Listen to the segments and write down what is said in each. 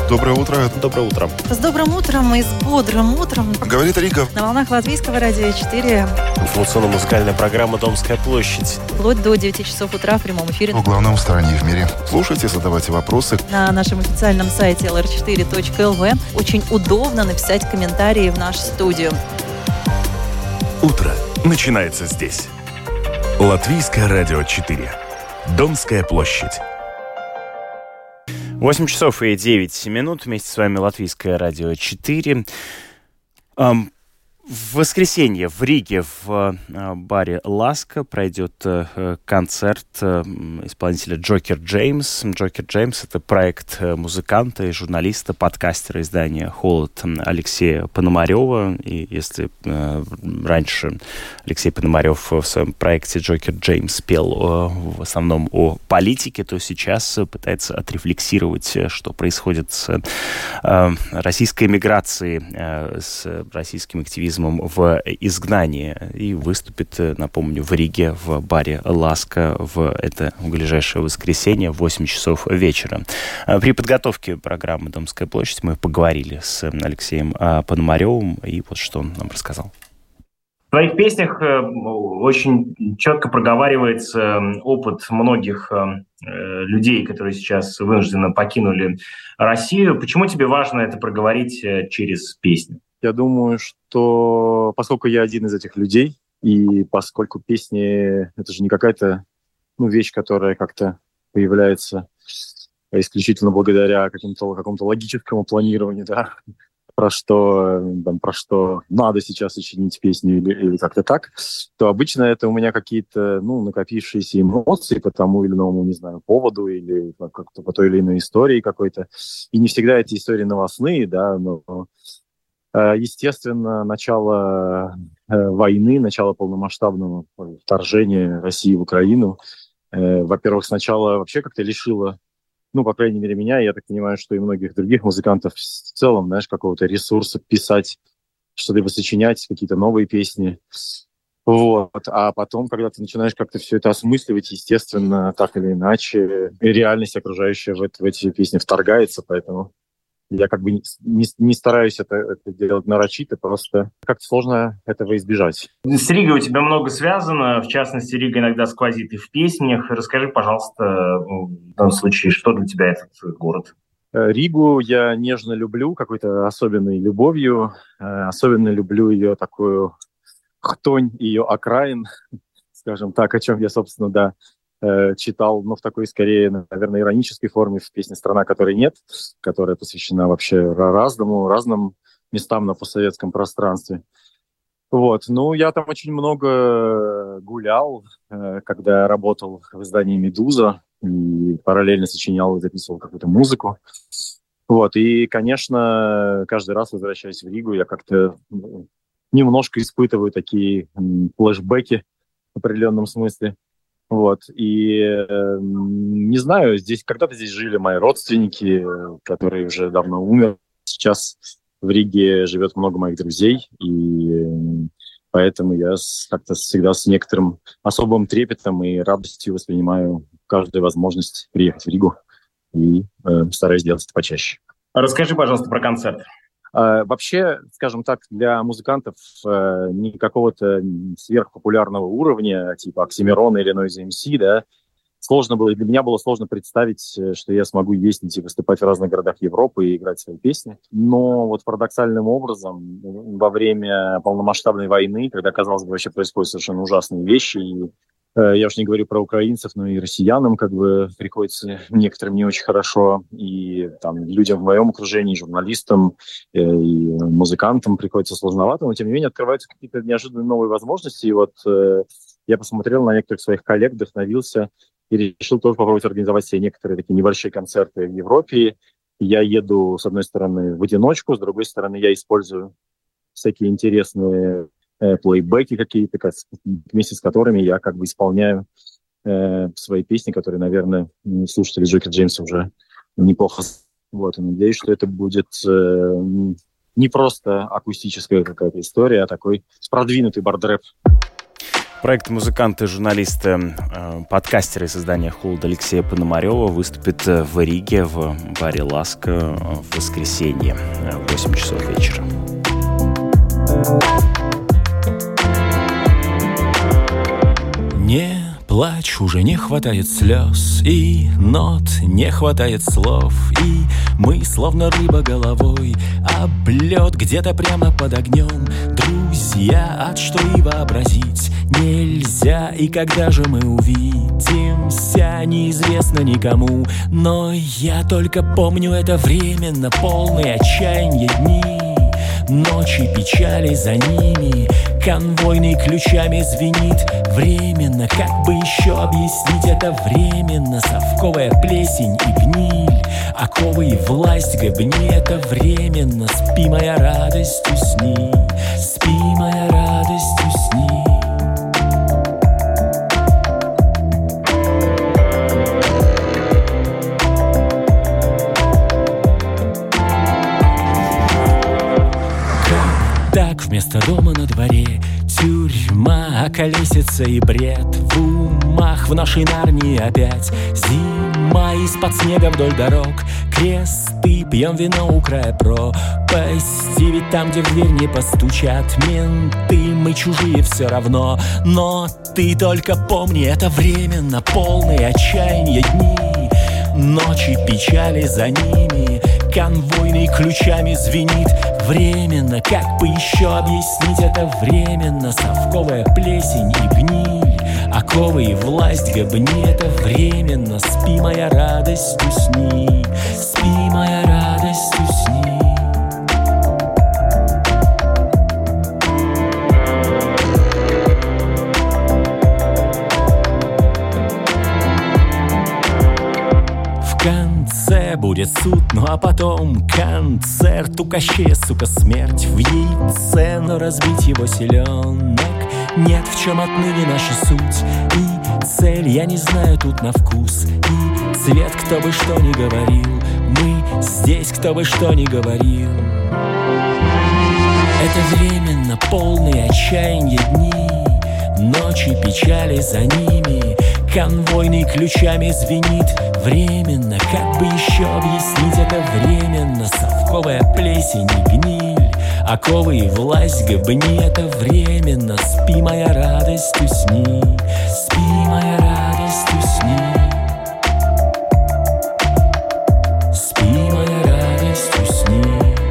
Доброе утро. Доброе утро. С добрым утром и с бодрым утром. Говорит Рига. На волнах Латвийского радио 4. Информационно-музыкальная программа «Домская площадь». Вплоть до 9 часов утра в прямом эфире. В главном стороне в мире. Слушайте, задавайте вопросы. На нашем официальном сайте lr4.lv очень удобно написать комментарии в нашу студию. Утро начинается здесь. Латвийское радио 4. Домская площадь. 8 часов и 9 минут. Вместе с вами Латвийское радио 4. В воскресенье в Риге в баре «Ласка» пройдет концерт исполнителя Джокер Джеймс. Джокер Джеймс — это проект музыканта и журналиста, подкастера издания «Холод» Алексея Пономарева. И если раньше Алексей Пономарев в своем проекте «Джокер Джеймс» пел в основном о политике, то сейчас пытается отрефлексировать, что происходит с российской эмиграцией, с российским активизмом в изгнании, и выступит, напомню, в Риге в баре «Ласка» в это ближайшее воскресенье в 8 часов вечера. При подготовке программы «Домская площадь» мы поговорили с Алексеем Пономаревым, и вот что он нам рассказал. В твоих песнях очень четко проговаривается опыт многих людей, которые сейчас вынужденно покинули Россию. Почему тебе важно это проговорить через песню? Я думаю, что поскольку я один из этих людей, и поскольку песни — это же не какая-то вещь, которая как-то появляется исключительно благодаря какому-то логическому планированию, да, про что надо сейчас сочинить песню или как-то так, то обычно это у меня какие-то накопившиеся эмоции по тому или иному, не знаю, поводу или как-то по той или иной истории какой-то. И не всегда эти истории новостные, да, но... Естественно, начало войны, начало полномасштабного вторжения России в Украину, во-первых, сначала вообще как-то лишило, по крайней мере, меня, я так понимаю, что и многих других музыкантов в целом, знаешь, какого-то ресурса писать, что-либо сочинять, какие-то новые песни. Вот. А потом, когда ты начинаешь как-то все это осмысливать, естественно, так или иначе, реальность окружающая в эти песни вторгается, поэтому... Я как бы не стараюсь это делать нарочито, просто как-то сложно этого избежать. С Ригой у тебя много связано, в частности, Рига иногда сквозит и в песнях. Расскажи, пожалуйста, в данном случае, что для тебя этот город? Ригу я нежно люблю, какой-то особенной любовью. Особенно люблю ее такую хтонь, ее окраин, скажем так, о чем я, собственно, читал, в такой, скорее, наверное, иронической форме в песне «Страна, которой нет», которая посвящена вообще разным местам на постсоветском пространстве. Вот. Я там очень много гулял, когда работал в издании «Медуза», и параллельно сочинял и записывал какую-то музыку. Вот. И, конечно, каждый раз, возвращаясь в Ригу, я как-то немножко испытываю такие флешбеки в определенном смысле. Вот, и не знаю, когда-то здесь жили мои родственники, которые уже давно умерли. Сейчас в Риге живет много моих друзей, и поэтому я как-то всегда с некоторым особым трепетом и радостью воспринимаю каждую возможность приехать в Ригу и стараюсь делать это почаще. Расскажи, пожалуйста, про концерт. Вообще, скажем так, для музыкантов не какого-то сверхпопулярного уровня, типа Оксимирона или Noise MC, да, для меня было сложно представить, что я смогу ездить и выступать в разных городах Европы и играть свои песни. Но вот парадоксальным образом во время полномасштабной войны, когда, казалось бы, вообще происходят совершенно ужасные вещи, и я уж не говорю про украинцев, но и россиянам приходится некоторым не очень хорошо, и там людям в моем окружении, журналистам и музыкантам приходится сложновато, но тем не менее открываются какие-то неожиданные новые возможности, и вот я посмотрел на некоторых своих коллег, вдохновился и решил тоже попробовать организовать себе некоторые такие небольшие концерты в Европе. Я еду, с одной стороны, в одиночку, с другой стороны, я использую всякие интересные плейбеки какие-то, вместе с которыми я как бы исполняю свои песни, которые, наверное, слушатели Джокер Джеймса уже неплохо. Вот, и надеюсь, что это будет не просто акустическая какая-то история, а такой продвинутый бардрэп. Проект музыканты, журналисты, подкастеры из издания «Холод» Алексея Пономарева выступит в Риге в баре «Ласка» в воскресенье в 8 часов вечера. Не плачь, уже не хватает слез и нот, не хватает слов, и мы, словно рыба головой, об лед где-то прямо под огнем. Друзья, от что и вообразить нельзя, и когда же мы увидимся, неизвестно никому. Но я только помню, это временно, полные отчаяния дни, ночи, печали за ними, конвойный ключами звенит. Временно, как бы еще объяснить это временно, совковая плесень и гниль, оковы и власть гобни, это временно. Спи, моя радость, усни, спи, моя радость, усни. Так вместо дома на дворе тюрьма, околесица и бред. В умах в нашей Нарнии опять зима, из-под снега вдоль дорог кресты, пьем вино у края пропасти. Ведь там, где в дверь не постучат менты, мы чужие все равно. Но ты только помни, это временно, полные отчаяния дни, ночи, печали за ними, конвойный ключами звенит. Временно, как бы еще объяснить это временно, совковая плесень и гниль, оковы и власть гобни, это временно. Спи, моя радость, усни, спи, моя радость, усни. Будет суд, ну а потом концерт. У Кощея, сука, смерть в яйце, но разбить его селенок нет. В чем отныне наша суть и цель, я не знаю тут на вкус и цвет. Кто бы что ни говорил, мы здесь, кто бы что ни говорил. Это временно, полные отчаяния дни, ночи, печали за ними, конвойный ключами звенит. Временно, как бы еще объяснить это временно, совковая плесень и гниль, оковы и власть гобни, это временно. Спи, моя радость, усни, спи, моя радость, усни. Спи, моя радость, усни.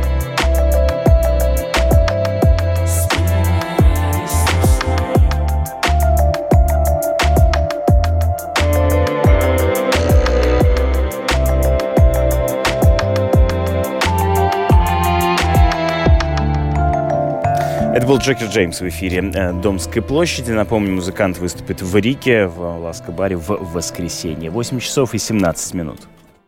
Это был Джокер Джеймс в эфире Домской площади. Напомню, музыкант выступит в Риге в Ласка-баре в воскресенье. 8 часов и 17 минут.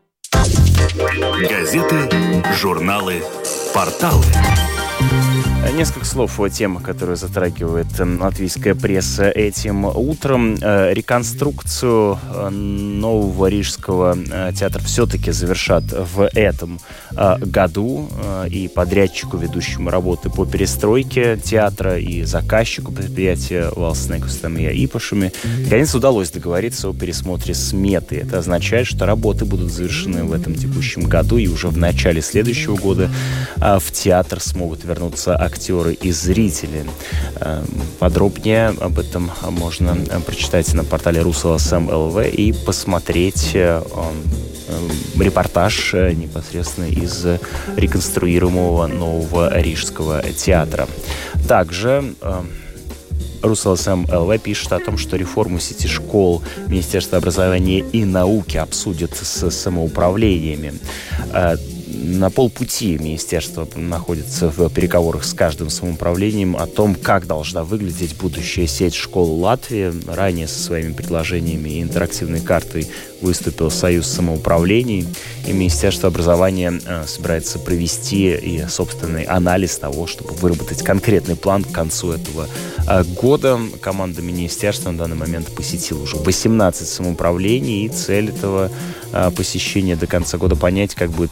Газеты, журналы, порталы. Несколько слов о темах, которые затрагивает латвийская пресса этим утром. Реконструкцию нового Рижского театра все-таки завершат в этом году. И подрядчику, ведущему работы по перестройке театра, и заказчику предприятия Valsts Īpašumi наконец удалось договориться о пересмотре сметы. Это означает, что работы будут завершены в этом текущем году, и уже в начале следующего года в театр смогут вернуться актеры и зрители. Подробнее об этом можно прочитать на портале Russell.lv и посмотреть репортаж непосредственно из реконструируемого нового Рижского театра. Также Russell.lv пишет о том, что реформу сети школ Министерства образования и науки обсудят с самоуправлениями. На полпути министерство находится в переговорах с каждым самоуправлением о том, как должна выглядеть будущая сеть школ Латвии. Ранее со своими предложениями и интерактивной картой выступил Союз самоуправлений, и Министерство образования собирается провести и собственный анализ того, чтобы выработать конкретный план к концу этого года. Команда министерства на данный момент посетила уже 18 самоуправлений, и цель этого посещения до конца года понять, как будет, может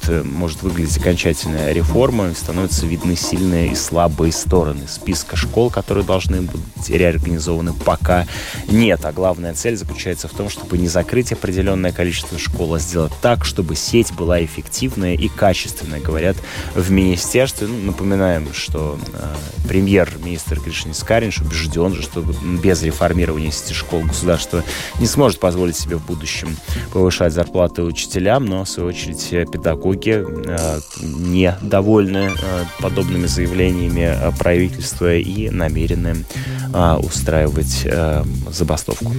может выглядеть окончательная реформа, становятся видны сильные и слабые стороны. Списка школ, которые должны быть реорганизованы, пока нет. А главная цель заключается в том, чтобы не закрыть определенное количество школ, а сделать так, чтобы сеть была эффективная и качественная, говорят в министерстве. Напоминаем, что премьер-министр Кришни Скаринш убежден, что без реформирования сети школ государство не сможет позволить себе в будущем повышать зарплаты учителям, но, в свою очередь, педагоги недовольны подобными заявлениями правительства и намерены устраивать забастовку.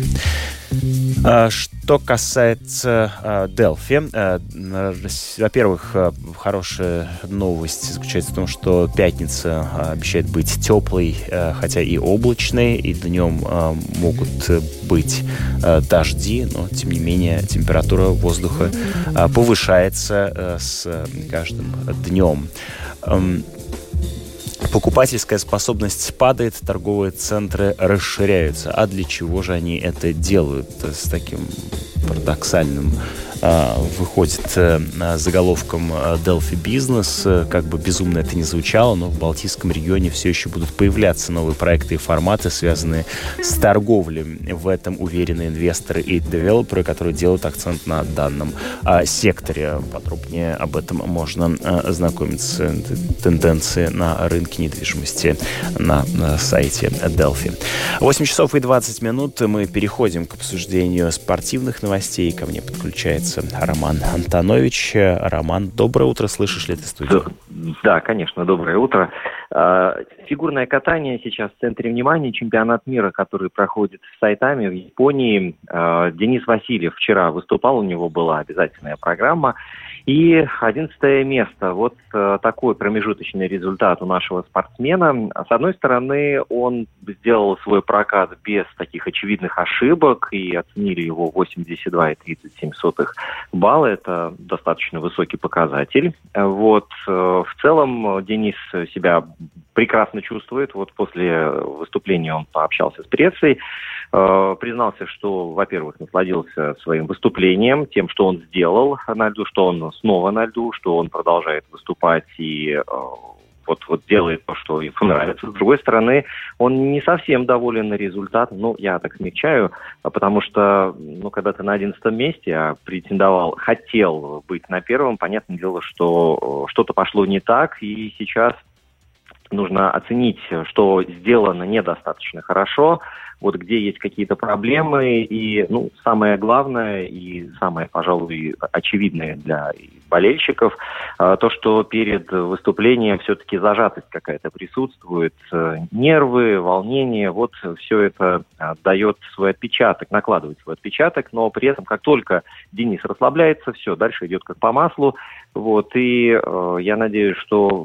Что касается Делфи, во-первых, хорошая новость заключается в том, что пятница обещает быть теплой, хотя и облачной, и днем могут быть дожди, но, тем не менее, температура воздуха повышается с каждым днем. Покупательская способность падает, торговые центры расширяются. А для чего же они это делают? С таким парадоксальным выходит заголовком Delphi Business. Как бы безумно это ни звучало, но в Балтийском регионе все еще будут появляться новые проекты и форматы, связанные с торговлей. В этом уверены инвесторы и девелоперы, которые делают акцент на данном секторе. Подробнее об этом можно ознакомиться. Тенденции на рынке недвижимости на сайте Delphi. 8 часов и 20 минут. Мы переходим к обсуждению спортивных новостей. Ко мне подключается Роман Антонович. Роман, доброе утро. Слышишь ли ты студию? Да, конечно, доброе утро. Фигурное катание сейчас в центре внимания. Чемпионат мира, который проходит в Сайтаме в Японии. Денис Васильев вчера выступал, у него была обязательная программа. И 11 место. Вот такой промежуточный результат у нашего спортсмена. С одной стороны, он сделал свой прокат без таких очевидных ошибок, и оценили его 82,37 балла. Это достаточно высокий показатель. Вот. В целом Денис себя прекрасно чувствует. Вот после выступления он пообщался с прессой. Признался, что, во-первых, насладился своим выступлением, тем, что он сделал на льду, что он снова на льду, что он продолжает выступать и вот делает то, что ему нравится. С другой стороны, он не совсем доволен результатом. Ну, я так смягчаю, потому что, когда ты на 11 месте, а хотел быть на первом, понятное дело, что что-то пошло не так, и сейчас нужно оценить, что сделано недостаточно хорошо, вот где есть какие-то проблемы, и, самое главное и самое, пожалуй, очевидное для болельщиков, то, что перед выступлением все-таки зажатость какая-то присутствует, нервы, волнение, вот все это дает свой отпечаток, накладывает свой отпечаток, но при этом, как только Денис расслабляется, все, дальше идет как по маслу, вот, и я надеюсь, что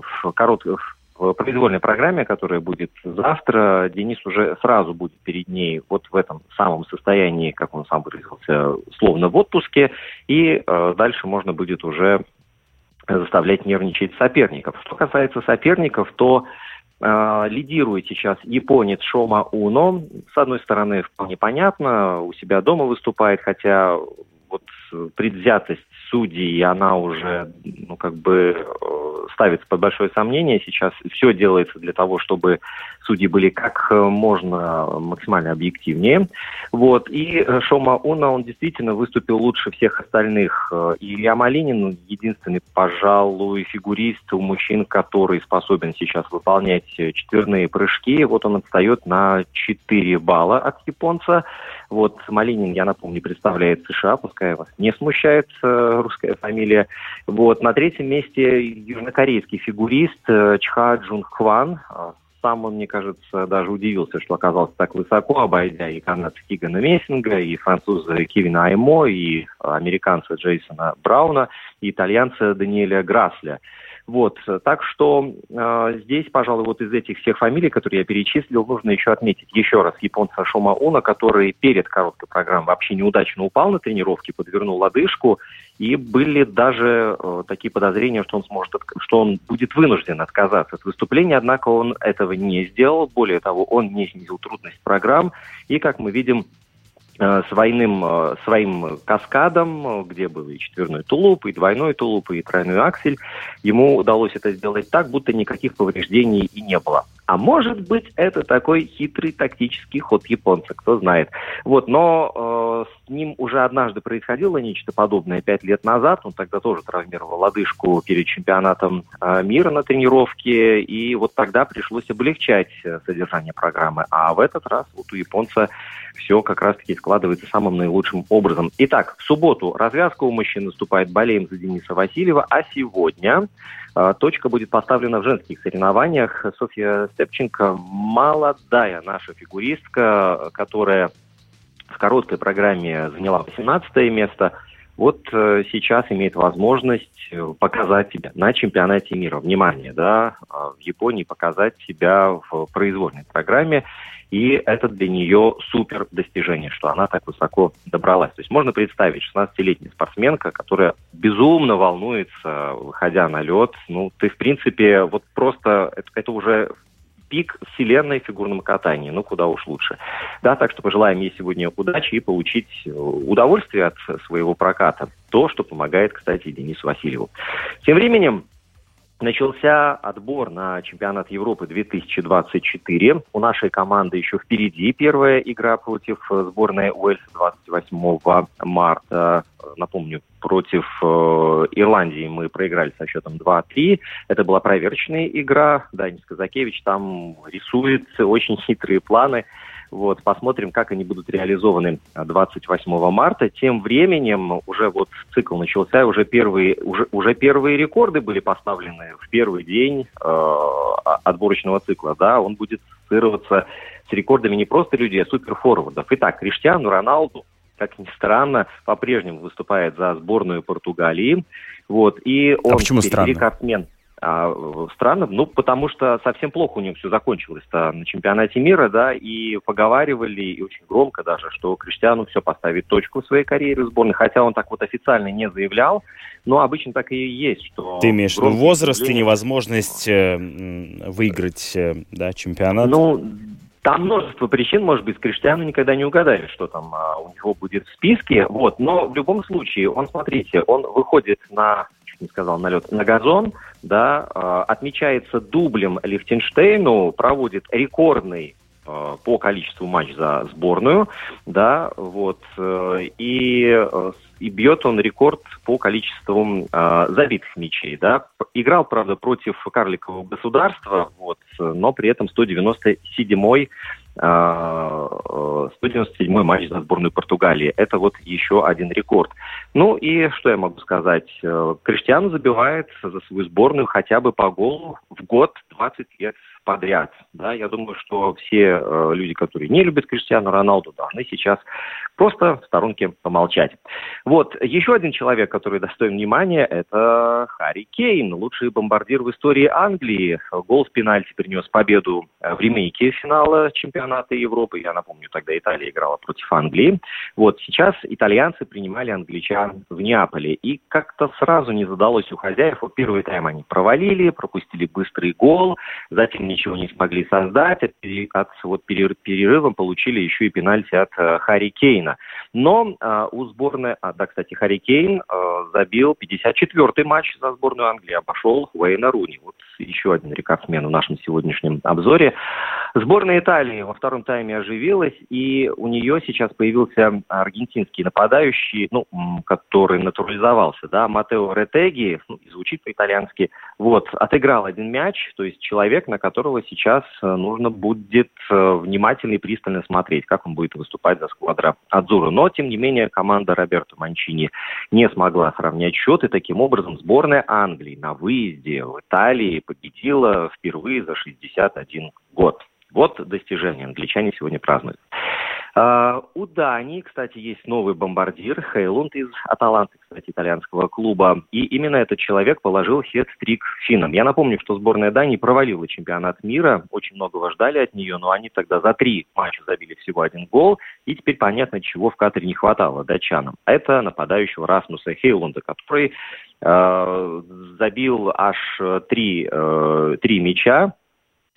в произвольной программе, которая будет завтра, Денис уже сразу будет перед ней вот в этом самом состоянии, как он сам выразился, словно в отпуске, и дальше можно будет уже заставлять нервничать соперников. Что касается соперников, то лидирует сейчас японец Шома Уно. С одной стороны, вполне понятно, у себя дома выступает, хотя вот предвзятость судей, она уже, ставится под большое сомнение. Сейчас все делается для того, чтобы судьи были как можно максимально объективнее. Вот. И Шома Уно, он действительно выступил лучше всех остальных. И Илья Малинин единственный, пожалуй, фигурист у мужчин, который способен сейчас выполнять четверные прыжки. Вот он отстает на 4 балла от японца. Вот Малинин, я напомню, представляет США, пускай вас не смущает русская фамилия. Вот. На 3-м месте южнокорейский фигурист Чха Джун Хван. Сам он, мне кажется, даже удивился, что оказался так высоко, обойдя и канадца Кигана Мессинга, и француза Кевина Аймо, и американца Джейсона Брауна, и итальянца Даниэля Грасля. Вот, так что здесь, пожалуй, вот из этих всех фамилий, которые я перечислил, нужно еще отметить еще раз японца Шома Уно, который перед короткой программой вообще неудачно упал на тренировке, подвернул лодыжку, и были даже такие подозрения, что он будет вынужден отказаться от выступления, однако он этого не сделал, более того, он не снизил трудность программ, и, как мы видим, своим каскадом, где был и четверной тулуп, и двойной тулуп, и тройной аксель. Ему удалось это сделать так, будто никаких повреждений и не было. А может быть, это такой хитрый тактический ход японца, кто знает. Вот, но с ним уже однажды происходило нечто подобное 5 лет назад. Он тогда тоже травмировал лодыжку перед чемпионатом мира на тренировке, и вот тогда пришлось облегчать содержание программы. А в этот раз вот у японца все как раз-таки складывается самым наилучшим образом. Итак, в субботу развязка у мужчин наступает, болеем за Дениса Васильева, а сегодня точка будет поставлена в женских соревнованиях. Софья Степченко, молодая наша фигуристка, которая в короткой программе заняла 18 место, вот сейчас имеет возможность показать себя на чемпионате мира. Внимание, да, в Японии показать себя в произвольной программе. И это для нее супер достижение, что она так высоко добралась. То есть можно представить 16-летняя спортсменка, которая безумно волнуется, выходя на лед. Ну, ты, в принципе, вот просто это уже пик вселенной в фигурном катании. Ну, куда уж лучше. Да, так что пожелаем ей сегодня удачи и получить удовольствие от своего проката. То, что помогает, кстати, Денису Васильеву. Тем временем начался отбор на чемпионат Европы 2024. У нашей команды еще впереди первая игра против сборной Уэльса 28 марта. Напомню, против Ирландии мы проиграли со счетом 2-3. Это была проверочная игра. Данис Казакевич там рисует очень хитрые планы. Вот, посмотрим, как они будут реализованы 28 марта. Тем временем уже вот цикл начался, уже первые рекорды были поставлены в первый день отборочного цикла. Да, он будет ассоциироваться с рекордами не просто людей, а суперфорвардов. Итак, Криштиану Роналду, как ни странно, по-прежнему выступает за сборную Португалии. Вот, и он рекордсмен. Странно, ну, потому что совсем плохо у него все закончилось-то на чемпионате мира, да, и поговаривали, и очень громко даже, что Криштиану все поставит точку в своей карьере в сборной, хотя он так вот официально не заявлял, но обычно так и есть, что... Ты имеешь в виду возраст и невозможность выиграть, да, чемпионат? Ну, там множество причин, может быть, с Криштиану никогда не угадаешь, что там у него будет в списке, вот, но в любом случае, смотрите, он выходит на газон, да, отмечается дублем Лихтенштейну, проводит рекордный по количеству матчей за сборную, да, вот, и бьет он рекорд по количеству забитых мячей, да. Играл, правда, против карликового государства, вот, но при этом 197-й матч за сборную Португалии. Это вот еще один рекорд. Ну и что я могу сказать? Криштиану забивает за свою сборную хотя бы по голу в год 20 лет подряд. Да, я думаю, что все люди, которые не любят Криштиану Роналду, должны сейчас просто в сторонке помолчать. Вот, еще один человек, который достоин внимания, это Харри Кейн, лучший бомбардир в истории Англии. Гол с пенальти принес победу в ремейке финала чемпионата Европы. Я напомню, тогда Италия играла против Англии. Вот, сейчас итальянцы принимали англичан в Неаполе. И как-то сразу не задалось у хозяев. Вот первый тайм они провалили, пропустили быстрый гол, затем ничего не смогли создать. Перерывом получили еще и пенальти от Харри Кейна. Но у сборной... кстати, Харри Кейн забил 54-й матч за сборную Англии, обошел Уэйна Руни. Вот еще один рекордсмен в нашем сегодняшнем обзоре. Сборная Италии во втором тайме оживилась, и у нее сейчас появился аргентинский нападающий, который натурализовался, да, Матео Ретеги, звучит по-итальянски, вот, отыграл один мяч, то есть человек, на которого сейчас нужно будет внимательно и пристально смотреть, как он будет выступать за сквадра Адзуро. Но, тем не менее, команда Роберто Манчини не смогла сравнять счет, и таким образом сборная Англии на выезде в Италии победила впервые за 61 год. Вот достижение англичане сегодня празднуют. У Дании, кстати, есть новый бомбардир Хейлунд из Аталанты, кстати, итальянского клуба. И именно этот человек положил хет-трик финнам. Я напомню, что сборная Дании провалила чемпионат мира. Очень многого ждали от нее, но они тогда за 3 матча забили всего 1 гол. И теперь понятно, чего в Катаре не хватало датчанам. Это нападающего Расмуса Хейлунда, который забил аж 3 мяча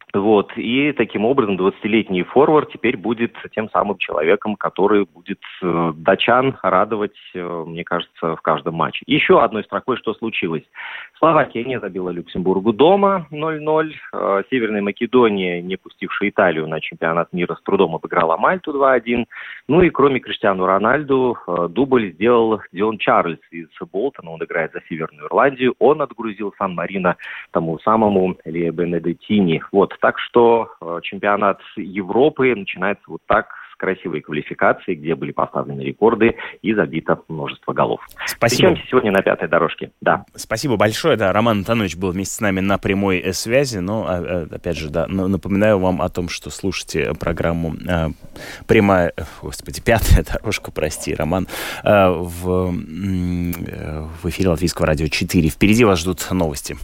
Вот. И таким образом 20-летний форвард теперь будет тем самым человеком, который будет датчан радовать, мне кажется, в каждом матче. Еще одной строкой, что случилось. Словакия не забила Люксембургу дома 0-0. Северная Македония, не пустившая Италию на чемпионат мира, с трудом обыграла Мальту 2-1. Ну и кроме Криштиану Роналду, дубль сделал Дион Чарльз из Болтона. Он играет за Северную Ирландию. Он отгрузил Сан-Марино тому самому Лиа Бенедеттини. Вот. Так что чемпионат Европы начинается вот так, с красивой квалификацией, где были поставлены рекорды и забито множество голов. Спасибо. Встречаемся сегодня на 5-й дорожке. Да. Спасибо большое. Да, Роман Антонович был вместе с нами на прямой связи. Но, опять же, да, напоминаю вам о том, что слушайте программу «Пятая дорожка», прости, Роман, в эфире Латвийского радио 4. Впереди вас ждут новости.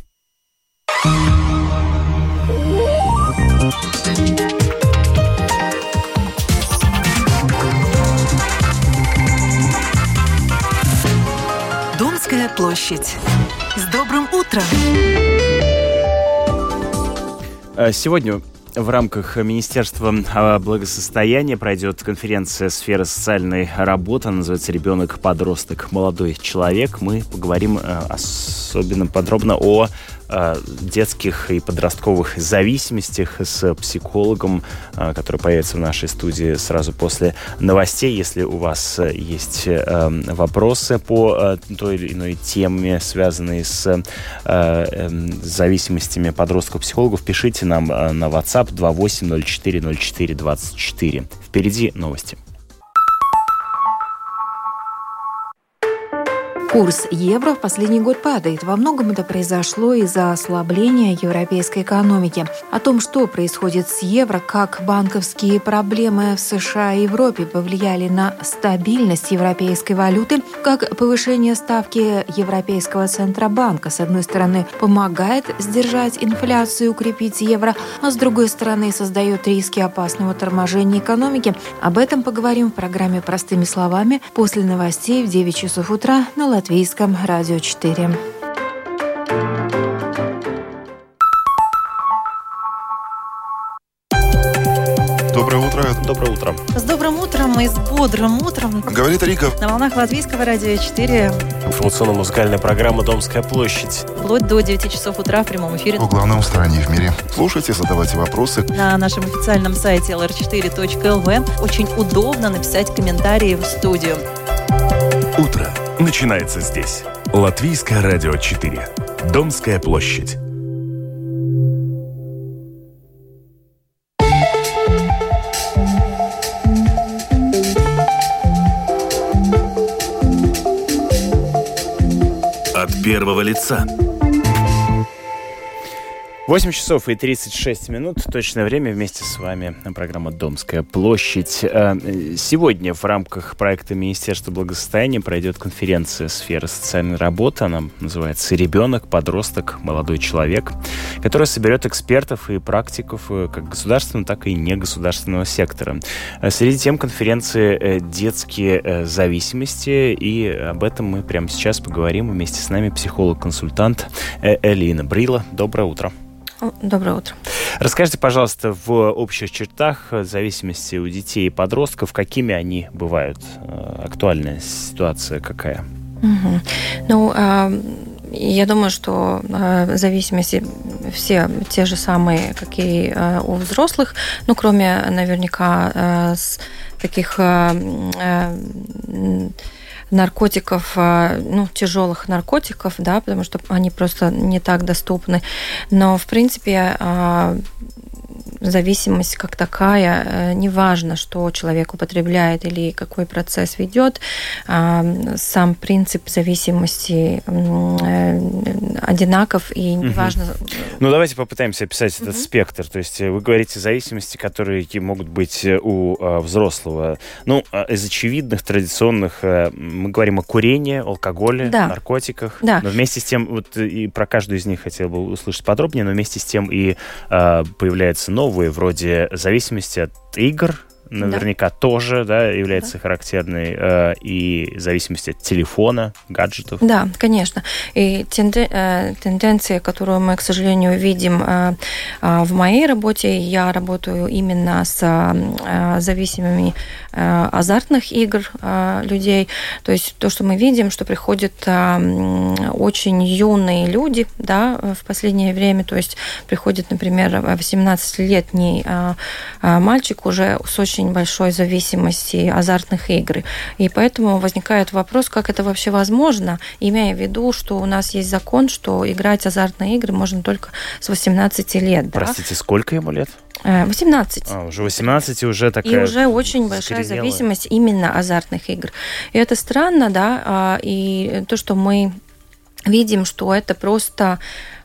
Домская площадь. С добрым утром! Сегодня в рамках Министерства благосостояния пройдет конференция «Сфера социальной работы». Она называется «Ребенок, подросток, молодой человек». Мы поговорим особенно подробно о детских и подростковых зависимостях с психологом, который появится в нашей студии сразу после новостей. Если у вас есть вопросы по той или иной теме, связанные с зависимостями подростков-психологов, пишите нам на WhatsApp 28040424. Впереди новости. Курс евро в последний год падает. Во многом это произошло из-за ослабления европейской экономики. О том, что происходит с евро, как банковские проблемы в США и Европе повлияли на стабильность европейской валюты, как повышение ставки Европейского Центробанка, с одной стороны, помогает сдержать инфляцию и укрепить евро, а с другой стороны, создает риски опасного торможения экономики. Об этом поговорим в программе «Простыми словами» после новостей в 9 часов утра на Латвийском радио 4. Доброе утро. Доброе утро. С добрым утром и с бодрым утром. Говорит Рика. На волнах Латвийского радио 4. Информационно-музыкальная программа «Домская площадь». Вплоть до 9 часов утра в прямом эфире. О главном в стране и в мире. Слушайте, задавайте вопросы. На нашем официальном сайте lr4.lv очень удобно написать комментарии в студию. Утро начинается здесь. Латвийское радио 4. Домская площадь. От первого лица. 8 часов и 36 минут. Точное время. Вместе с вами программа «Домская площадь». Сегодня в рамках проекта Министерства благосостояния пройдет конференция «Сфера социальной работы». Она называется «Ребенок, подросток, молодой человек», которая соберет экспертов и практиков как государственного, так и негосударственного сектора. Среди тем конференции «Детские зависимости». И об этом мы прямо сейчас поговорим. Вместе с нами психолог-консультант Элина Брила. Доброе утро. Доброе утро. Расскажите, пожалуйста, в общих чертах зависимости у детей и подростков, какими они бывают? Актуальная ситуация какая? Ну, я думаю, что зависимости все те же самые, как и у взрослых, ну, кроме наверняка таких наркотиков, ну, тяжелых наркотиков, да, потому что они просто не так доступны. Но, в принципе, зависимость как такая, неважно, что человек употребляет или какой процесс ведет, сам принцип зависимости одинаков и неважно. Ну, давайте попытаемся описать этот спектр. То есть вы говорите зависимости, которые могут быть у взрослого. Ну, из очевидных, традиционных мы говорим о курении, алкоголе, наркотиках. Да. Но вместе с тем, вот и про каждую из них хотел бы услышать подробнее, но вместе с тем и появляются новые, вроде зависимости от игр, наверняка тоже, да, является характерной, и зависимость от телефона, гаджетов. Да, конечно. И тенденция, которую мы, к сожалению, видим в моей работе, я работаю именно с зависимыми азартных игр людей. То есть то, что мы видим, что приходят очень юные люди, да, в последнее время, то есть приходит, например, 18-летний мальчик уже с очень большой зависимостью азартных игр. И поэтому возникает вопрос, как это вообще возможно, имея в виду, что у нас есть закон, что играть в азартные игры можно только с 18 лет. Да? Простите, сколько ему лет? 18. Уже 18 и уже такая... И уже очень большая зависимость именно азартных игр. И это странно, да, и то, что мы видим, что это просто...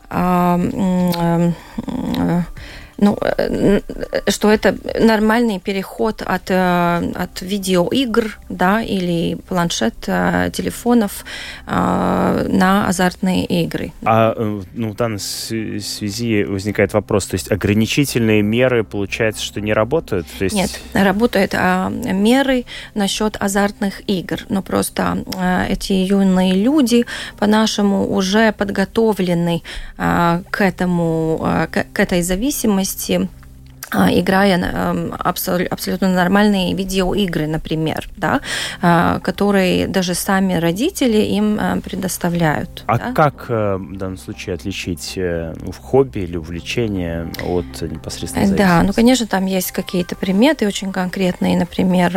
что это нормальный переход от видеоигр, да, или планшет-телефонов на азартные игры. В данной связи возникает вопрос, то есть ограничительные меры, получается, что не работают? То есть... Нет, работают меры насчет азартных игр, но просто эти юные люди, по-нашему, уже подготовлены к этой зависимости, играя абсолютно нормальные видеоигры, например, да, которые даже сами родители им предоставляют. Да? Как в данном случае отличить хобби или увлечение от непосредственно зависимости? Да, конечно, там есть какие-то приметы очень конкретные, например,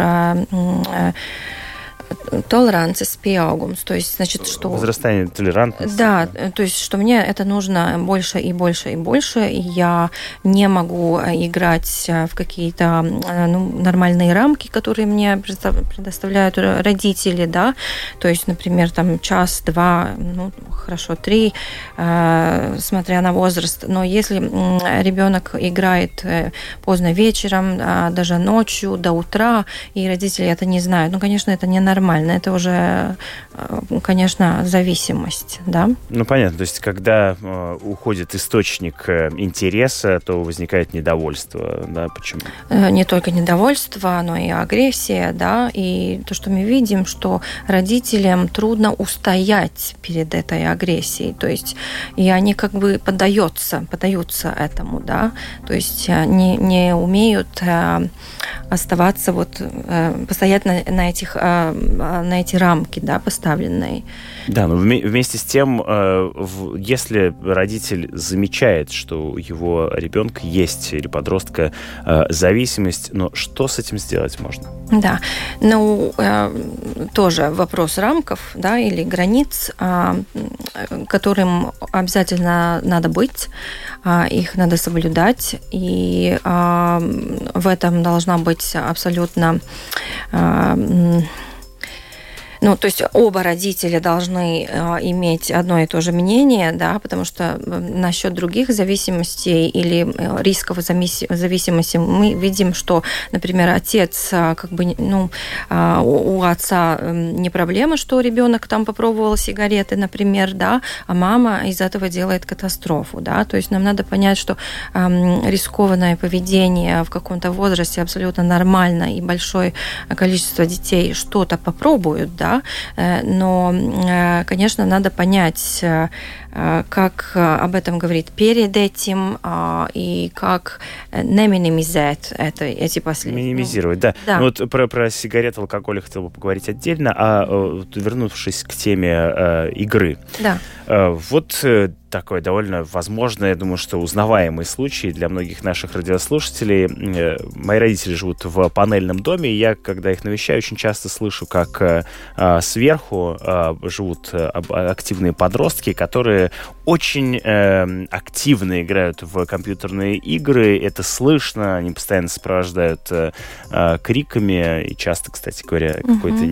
толеранces pieaugums, то есть, значит, что... Возрастание толерантности. Да, то есть, что мне это нужно больше и больше и больше, и я не могу играть в какие-то нормальные рамки, которые мне предоставляют родители, да, то есть, например, там час-два, хорошо, 3, смотря на возраст, но если ребенок играет поздно вечером, даже ночью, до утра, и родители это не знают, конечно, это не нормально. Это уже, конечно, зависимость, да? Понятно. То есть, когда уходит источник интереса, то возникает недовольство, да? Почему? Не только недовольство, но и агрессия, да? И то, что мы видим, что родителям трудно устоять перед этой агрессией, то есть, и они как бы поддаются этому, да? То есть, не умеют оставаться постоянно на эти рамки, да, поставленные. Да, но вместе с тем, если родитель замечает, что у его ребенка есть или подростка зависимость, но что с этим сделать можно? Да, тоже вопрос рамков, да, или границ, которым обязательно надо быть, их надо соблюдать, и в этом должна быть абсолютно... то есть оба родителя должны иметь одно и то же мнение, да, потому что насчет других зависимостей или рисков зависимости мы видим, что, например, отец, у отца не проблема, что ребенок там попробовал сигареты, например, да, а мама из этого делает катастрофу, да, то есть нам надо понять, что рискованное поведение в каком-то возрасте абсолютно нормально, и большое количество детей что-то попробуют, да, но, конечно, надо понять, как об этом говорить перед этим и как не минимизировать эти последствия. Минимизировать, да. Про сигареты, алкоголь я хотел бы поговорить отдельно, вернувшись к теме игры. Да. Такой довольно возможно, я думаю, что узнаваемый случай для многих наших радиослушателей. Мои родители живут в панельном доме, и я, когда их навещаю, очень часто слышу, как сверху живут активные подростки, которые очень активно играют в компьютерные игры. Это слышно, они постоянно сопровождают криками, и часто, кстати говоря, какой-то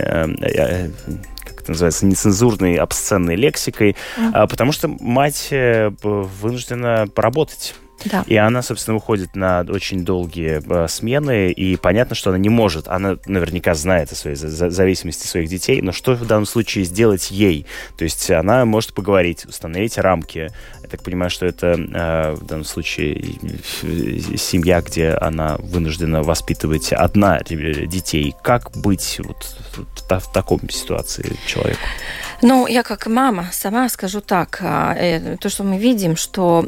это называется, нецензурной, обсценной лексикой, потому что мать вынуждена поработать. Да. И она, собственно, уходит на очень долгие смены, и понятно, что она не может, она наверняка знает о своей зависимости своих детей, но что в данном случае сделать ей? То есть она может поговорить, установить рамки. Я так понимаю, что это в данном случае семья, где она вынуждена воспитывать одна детей. Как быть вот в таком ситуации человеку? Ну, я как мама сама скажу так. То, что мы видим, что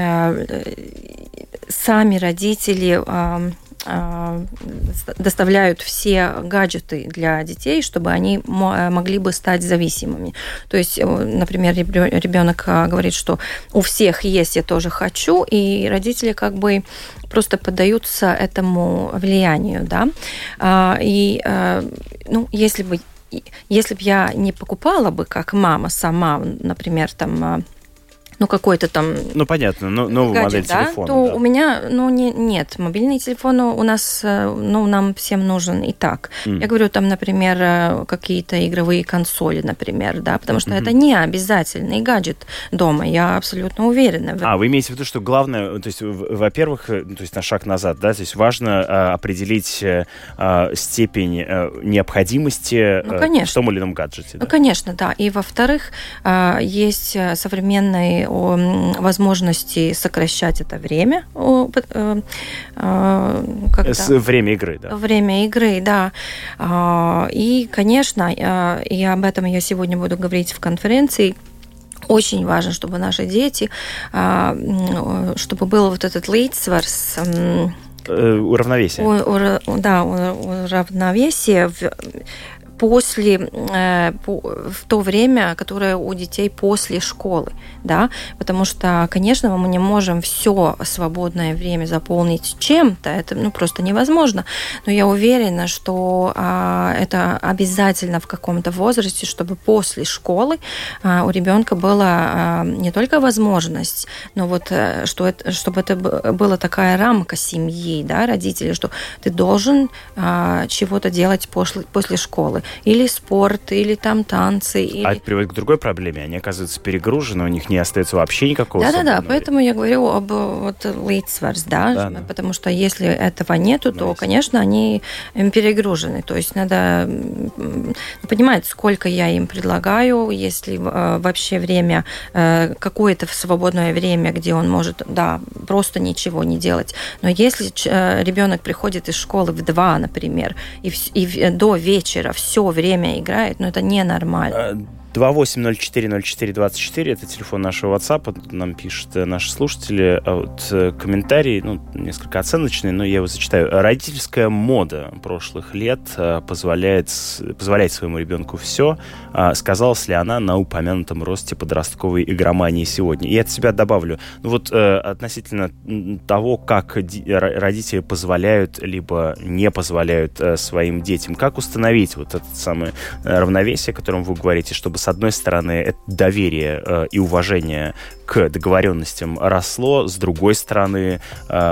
сами родители доставляют все гаджеты для детей, чтобы они могли бы стать зависимыми. То есть, например, ребенок говорит, что у всех есть, я тоже хочу, и родители как бы просто поддаются этому влиянию, да. Ну, если бы я не покупала бы, как мама сама, например, там, какой-то там... Ну, понятно, новую модель телефона. То у меня, нет, мобильный телефон у нас, нам всем нужен и так. Я говорю, там, например, какие-то игровые консоли, например, да, потому что это не обязательный гаджет дома, я абсолютно уверена. Вы имеете в виду, что главное, то есть, во-первых, то есть на шаг назад, да, то есть важно определить степень необходимости в том или ином гаджете. Да? Ну, конечно, да. И, во-вторых, есть современные возможности сокращать это время. Время игры, да. Время игры, да. И, конечно, и об этом я сегодня буду говорить в конференции, очень важно, чтобы наши дети, чтобы был вот этот лицсварс, уравновесие. Уравновесие в то время, которое у детей после школы, да, потому что, конечно, мы не можем все свободное время заполнить чем-то, это просто невозможно, но я уверена, что это обязательно в каком-то возрасте, чтобы после школы у ребенка была не только возможность, но вот чтобы это была такая рамка семьи, да, родителей, что ты должен чего-то делать после школы. Или спорт, или там танцы. А это приводит к другой проблеме. Они оказываются перегружены, у них не остается вообще никакого свободного времени. Поэтому я говорю об лицсварс, да, потому что если этого нету, то, конечно, они перегружены. То есть надо понимать, сколько я им предлагаю, если вообще время, какое-то свободное время, где он может, просто ничего не делать. Но если ребенок приходит из школы в 2, например, и до вечера все время играет, но это ненормально. 28040424, это телефон нашего WhatsApp, нам пишут наши слушатели. Комментарий, несколько оценочный, но я его зачитаю. Родительская мода прошлых лет позволяет своему ребенку все. Сказалась ли она на упомянутом росте подростковой игромании сегодня? И от себя добавлю, относительно того, как родители позволяют либо не позволяют своим детям, как установить вот это самое равновесие, о котором вы говорите, чтобы с одной стороны это доверие и уважение к договоренностям росло, с другой стороны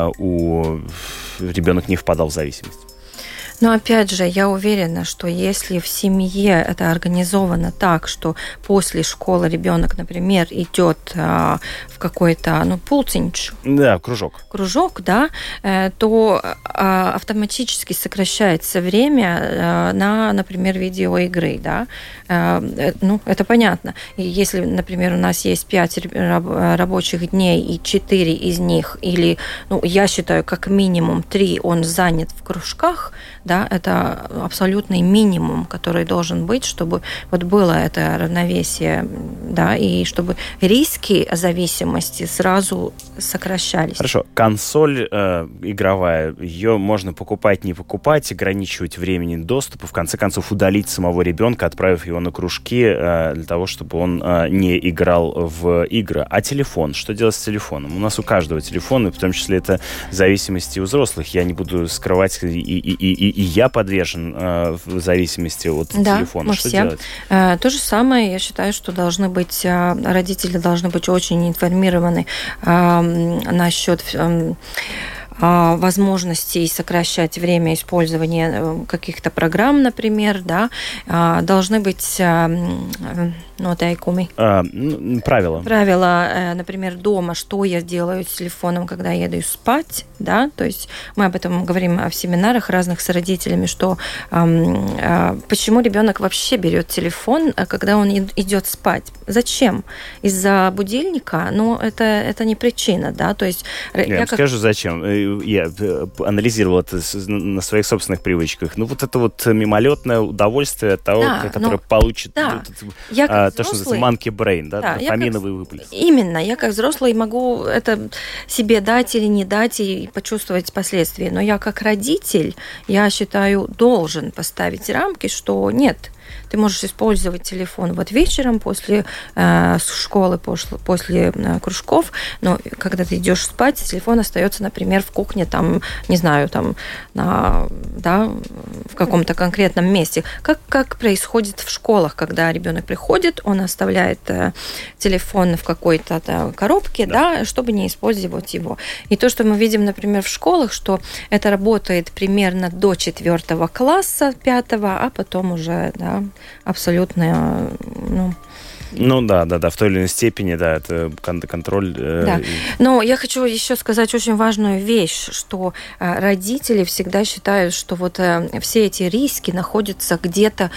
ребенок не впадал в зависимость. Но опять же, я уверена, что если в семье это организовано так, что после школы ребенок, например, идет в какой-то, пулцинч. Да, кружок. Кружок, да, то автоматически сокращается время на, например, видеоигры, да. Это понятно. И если, например, у нас есть 5 рабочих дней и 4 из них, или, я считаю, как минимум 3 он занят в кружках, да, это абсолютный минимум, который должен быть, чтобы было это равновесие, да, и чтобы риски зависимости сразу сокращались. Хорошо. Консоль игровая, ее можно покупать, не покупать, ограничивать времени доступа, в конце концов удалить самого ребенка, отправив его на кружки для того, чтобы он не играл в игры. А телефон? Что делать с телефоном? У нас у каждого телефона, в том числе это зависимости у взрослых. Я не буду скрывать, и я подвержен в зависимости от телефона. Что делать? То же самое, я считаю, что родители должны быть очень информированы насчет возможностей сокращать время использования каких-то программ, например, да, должны быть noteikumi. Правила. Правила, например, дома, что я делаю с телефоном, когда я еду спать, да, то есть мы об этом говорим в семинарах разных с родителями, что почему ребенок вообще берет телефон, когда он идет спать? Зачем? Из-за будильника? Ну, это не причина, да, то есть... Я скажу, зачем. Я анализировал это на своих собственных привычках. Ну, вот это вот мимолетное удовольствие от того, которое получит... Да. То, что называется monkey brain, да, дофаминовый выплеск. Именно. Я как взрослый могу это себе дать или не дать и почувствовать последствия. Но я как родитель, я считаю, должен поставить рамки, что нет, ты можешь использовать телефон вот вечером после школы, после кружков, но когда ты идешь спать, телефон остается, например, в кухне, там, не знаю, там, в каком-то конкретном месте. Как происходит в школах, когда ребенок приходит, он оставляет телефон в какой-то коробке, да, чтобы не использовать его. И то, что мы видим, например, в школах, что это работает примерно до 4 класса, 5, а потом уже, да, абсолютно, в той или иной степени, да, это контроль. Да. Но я хочу еще сказать очень важную вещь, что родители всегда считают, что вот все эти риски находятся где-то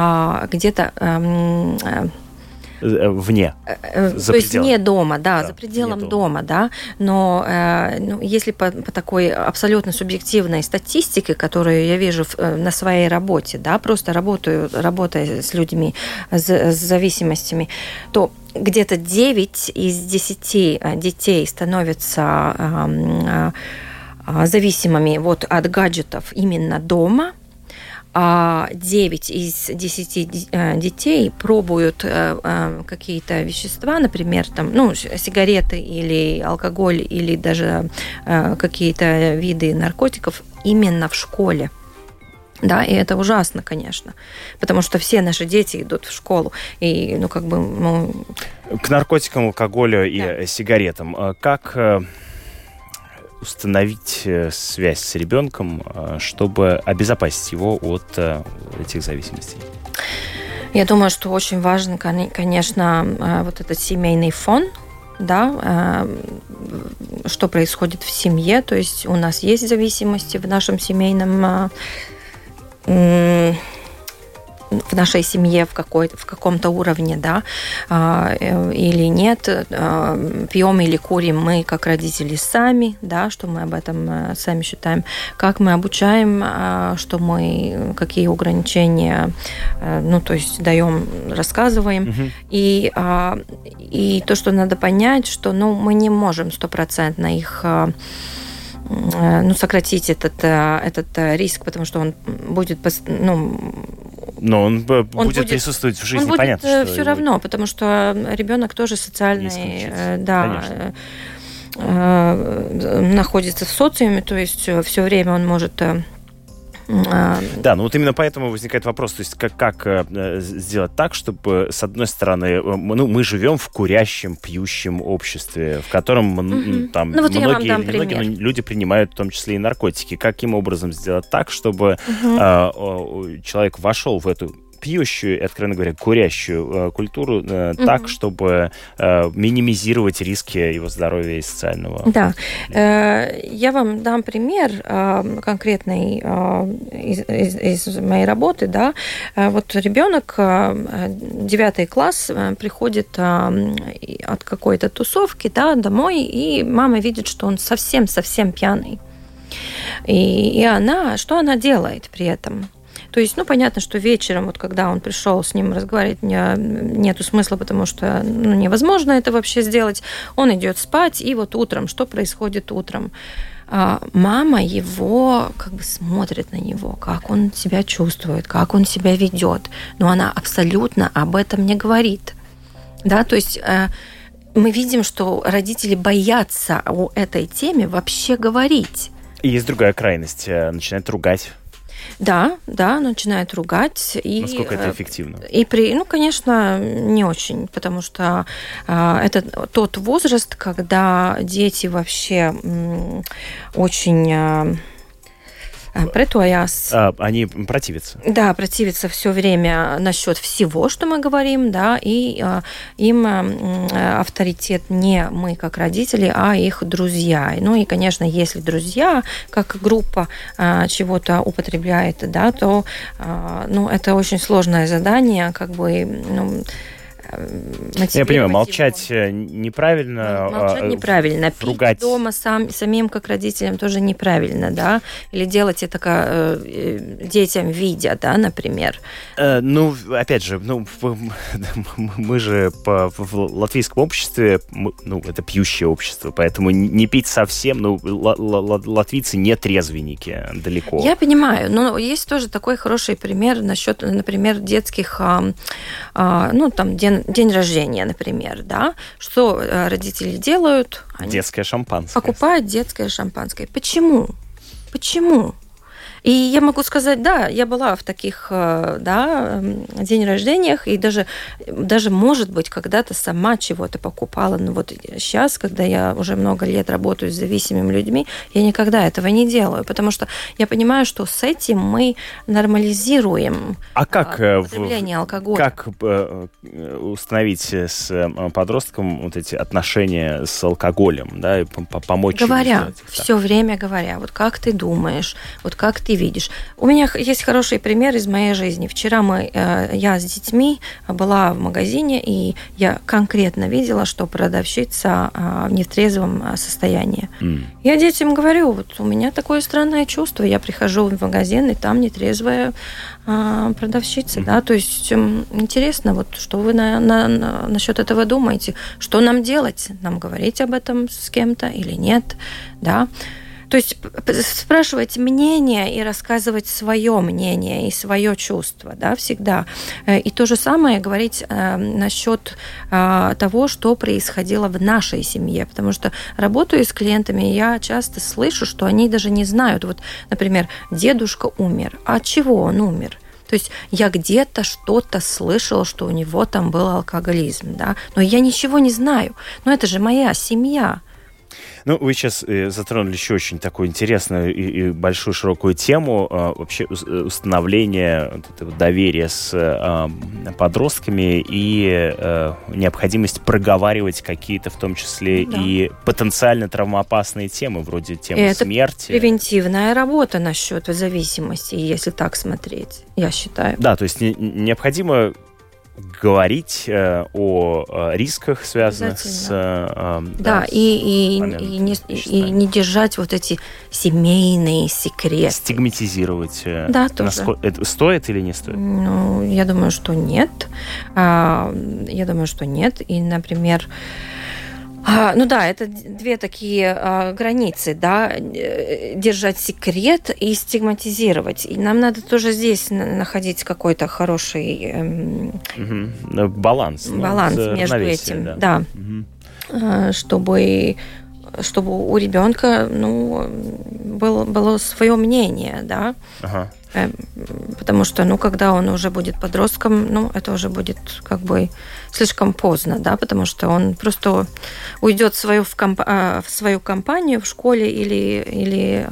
вне, то есть не дома, да, за пределом дома, да, но если по такой абсолютно субъективной статистике, которую я вижу на своей работе, да, просто работая с людьми с зависимостями, то где-то 9 из 10 детей становятся зависимыми вот от гаджетов именно дома, а 9 из 10 детей пробуют какие-то вещества, например, там, сигареты или алкоголь, или даже какие-то виды наркотиков именно в школе. Да, и это ужасно, конечно, потому что все наши дети идут в школу, и, К наркотикам, алкоголю и сигаретам. Как установить связь с ребенком, чтобы обезопасить его от этих зависимостей? Я думаю, что очень важен, конечно, вот этот семейный фон, да, что происходит в семье, то есть у нас есть зависимости в нашем семейном в нашей семье в каком-то уровне, да, или нет, пьем или курим мы как родители сами, да, что мы об этом сами считаем, как мы обучаем, что мы, какие ограничения, то есть даем, рассказываем, и то, что надо понять, что, мы не можем 100% их сократить этот риск, потому что он будет, но он будет присутствовать в жизни, понятно. Он будет все равно, потому что ребенок тоже социальный, находится в социуме, то есть все время он может... Да, вот именно поэтому возникает вопрос, то есть как сделать так, чтобы, с одной стороны, мы живем в курящем, пьющем обществе, в котором многие люди принимают в том числе и наркотики. Каким образом сделать так, чтобы человек вошел в эту пьющую и, откровенно говоря, курящую культуру так, чтобы минимизировать риски его здоровья и социального. Да. Я вам дам пример конкретный из моей работы. Да. Вот ребенок, 9 класс, приходит от какой-то тусовки, да, домой, и мама видит, что он совсем-совсем пьяный. И что она делает при этом? То есть, понятно, что вечером, вот когда он пришел, с ним разговаривать нету смысла, потому что невозможно это вообще сделать. Он идет спать, и вот утром, что происходит утром? Мама его смотрит на него, как он себя чувствует, как он себя ведет. Но она абсолютно об этом не говорит. Да, то есть мы видим, что родители боятся о этой теме вообще говорить. И есть другая крайность, начинают ругать. Да, начинает ругать. Насколько это эффективно? Конечно, не очень, потому что это тот возраст, когда дети вообще очень Они противятся. Да, противятся все время насчет всего, что мы говорим, да, и им авторитет не мы как родители, а их друзья. Ну и, конечно, если друзья, как группа чего-то употребляет, да, то это очень сложное задание, как бы, я понимаю, молчать неправильно. Молчать неправильно. Ругать. Пить дома самим, как родителям, тоже неправильно, да? Или делать это как детям видя, да, например. Опять же, мы же в латвийском обществе, это пьющее общество, поэтому не пить совсем, латвийцы не трезвенники далеко. Я понимаю, но есть тоже такой хороший пример насчет, например, детских, день рождения, например, да, что родители делают? Детское шампанское. Покупают детское шампанское. Почему? И я могу сказать, да, я была в таких, день рождениях, и даже, может быть, когда-то сама чего-то покупала. Но вот сейчас, когда я уже много лет работаю с зависимыми людьми, я никогда этого не делаю, потому что я понимаю, что с этим мы нормализируем употребление алкоголя. Как установить с подростком вот эти отношения с алкоголем, да, и помочь ему? Все время говоря, вот как ты думаешь, вот как ты видишь. У меня есть хороший пример из моей жизни. Вчера я с детьми была в магазине, и я конкретно видела, что продавщица в нетрезвом состоянии. Я детям говорю, вот у меня такое странное чувство. Я прихожу в магазин, и там нетрезвая продавщица. Да? То есть интересно, вот, что вы насчет этого думаете. Что нам делать? Нам говорить об этом с кем-то или нет? Да? То есть спрашивать мнение и рассказывать свое мнение и свое чувство, да, всегда. И то же самое говорить насчет того, что происходило в нашей семье. Потому что, работая с клиентами, я часто слышу, что они даже не знают. Вот, например, дедушка умер. А от чего он умер? То есть я где-то что-то слышала, что у него там был алкоголизм, да, но я ничего не знаю. Но это же моя семья. Вы сейчас затронули еще очень такую интересную и большую широкую тему вообще установления доверия с подростками и необходимость проговаривать какие-то, в том числе и потенциально травмоопасные темы, вроде темы смерти. Это превентивная работа насчет зависимости, если так смотреть, я считаю. Да, то есть необходимо говорить о рисках, связанных с... и не держать вот эти семейные секреты. Стигматизировать. Да, тоже. Это стоит или не стоит? Я думаю, что нет. И, например... это две такие границы, да, держать секрет и стигматизировать. И нам надо тоже здесь находить какой-то хороший баланс между этим, да. Чтобы у ребенка было свое мнение, да. Потому что, когда он уже будет подростком, это уже будет как бы слишком поздно, да, потому что он просто уйдет в свою компанию в школе или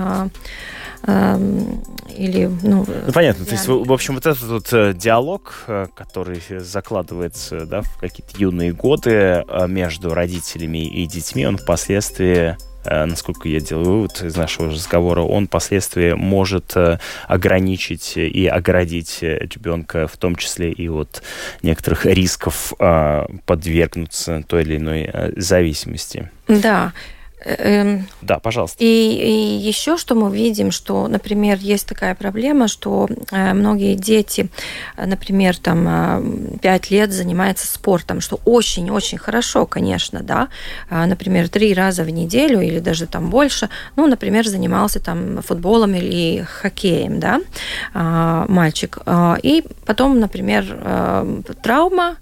понятно. То есть, в общем, вот этот диалог, который закладывается, да, в какие-то юные годы между родителями и детьми, он впоследствии, насколько я делаю вывод из нашего разговора, он впоследствии может ограничить и оградить ребенка, в том числе и от некоторых рисков подвергнуться той или иной зависимости. Да. Да, пожалуйста. И еще что мы видим, что, например, есть такая проблема, что многие дети, например, 5 лет занимаются спортом, что очень-очень хорошо, конечно, да. Например, 3 раза в неделю или даже больше, например, занимался футболом или хоккеем, да, мальчик. И потом, например, травма,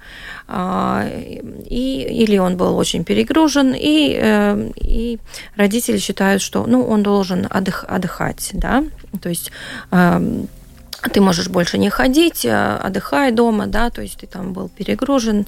или он был очень перегружен, и родители считают, что он должен отдыхать, да, то есть ты можешь больше не ходить, отдыхай дома, да, то есть ты там был перегружен,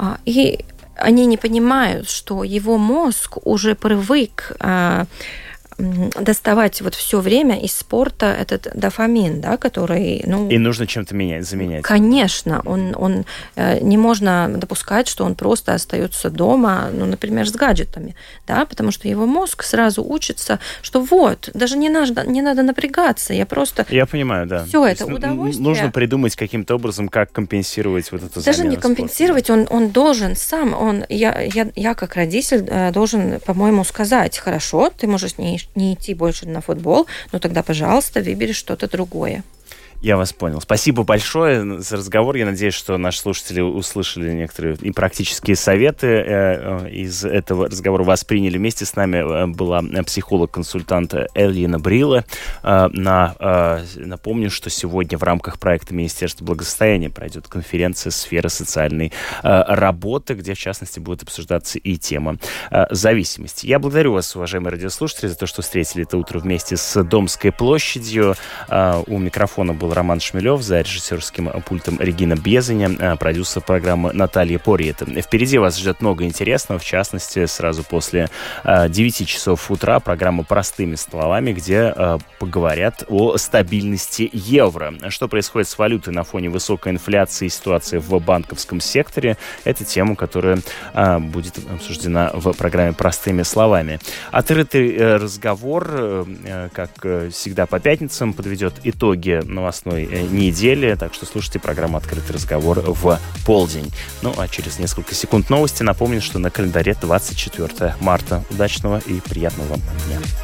и они не понимают, что его мозг уже привык доставать вот все время из спорта этот дофамин, да, который... И нужно чем-то заменять. Конечно, он не можно допускать, что он просто остается дома, например, с гаджетами, да, потому что его мозг сразу учится, что вот, даже не надо напрягаться, я понимаю, да. Все это удовольствие. Нужно придумать каким-то образом, как компенсировать вот эту замену. Даже не компенсировать, он должен сам, я как родитель должен, по-моему, сказать: хорошо, ты можешь не идти больше на футбол, но тогда, пожалуйста, выбери что-то другое. Я вас понял. Спасибо большое за разговор. Я надеюсь, что наши слушатели услышали некоторые и практические советы из этого разговора, восприняли. Вместе с нами была психолог-консультант Эльина Брила. Напомню, что сегодня в рамках проекта Министерства благосостояния пройдет конференция «Сфера социальной работы», где, в частности, будет обсуждаться и тема зависимости. Я благодарю вас, уважаемые радиослушатели, за то, что встретили это утро вместе с Домской площадью. У микрофона был Роман Шмелев, за режиссерским пультом Регина Безаня, продюсер программы Наталья Порьета. Впереди вас ждет много интересного, в частности, сразу после 9 часов утра программа «Простыми словами», где поговорят о стабильности евро. Что происходит с валютой на фоне высокой инфляции и ситуации в банковском секторе? Это тема, которая будет обсуждена в программе «Простыми словами». Открытый разговор, как всегда по пятницам, подведет итоги новостной недели, так что слушайте программу «Открытый разговор» в полдень. А через несколько секунд новости. Напомню, что на календаре 24 марта. Удачного и приятного вам дня.